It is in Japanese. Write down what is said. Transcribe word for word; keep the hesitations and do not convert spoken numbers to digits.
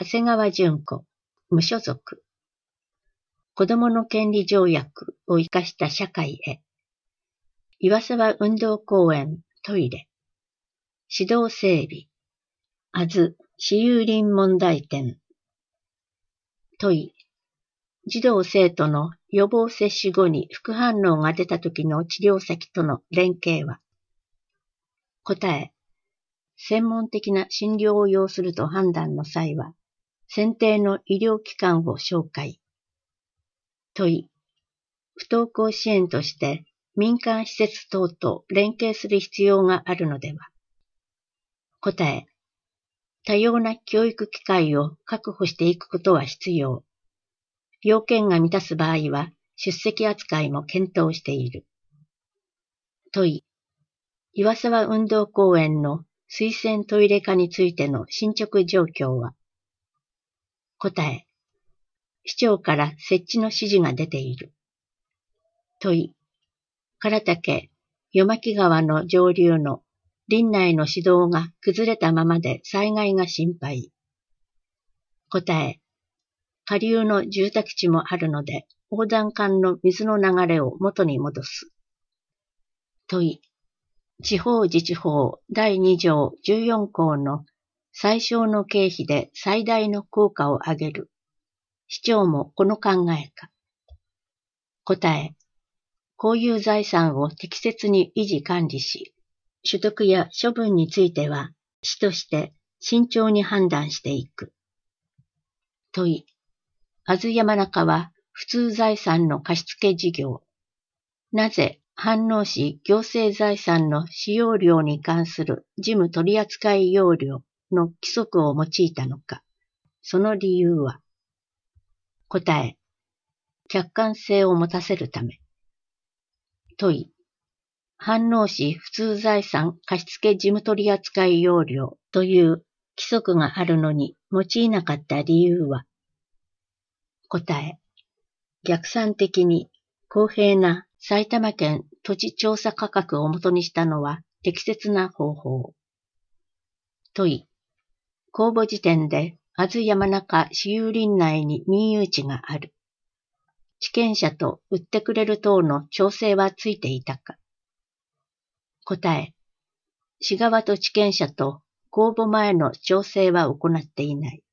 長谷川純子、無所属。子どもの権利条約を生かした社会へ。岩沢運動公園トイレ。指導整備。あず私有林問題点。問い。児童生徒の予防接種後に副反応が出た時の治療先との連携は。答え。専門的な診療を要すると判断の際は、選定の医療機関を紹介。問い。不登校支援として民間施設等と連携する必要があるのでは。答え。多様な教育機会を確保していくことは必要。要件が満たす場合は出席扱いも検討している。問い。岩沢運動公園の水洗トイレ化についての進捗状況は。答え。市長から設置の指示が出ている。問い。唐竹、夜巻川の上流の林内の市道が崩れたままで災害が心配。答え。下流の住宅地もあるので、横断管の水の流れを元に戻す。問い。地方自治法だいに条じゅうよん項の最小の経費で最大の効果を上げる。市長もこの考えか。答え。公有財産を適切に維持管理し、取得や処分については、市として慎重に判断していく。問い。あず山中は普通財産の貸付事業。なぜ飯能市行政財産の使用料に関する事務取扱要領の規則を用いたのか。その理由は。答え。客観性を持たせるため。問い。飯能市普通財産貸付事務取扱要領という規則があるのに用いなかった理由は。答え。逆算的に公平な埼玉県土地調査価格をもとにしたのは適切な方法。問い。公募時点であず山中私有林内に民有地がある。地権者と売ってくれる等の調整はついていたか。答え。市側と地権者と公募前の調整は行っていない。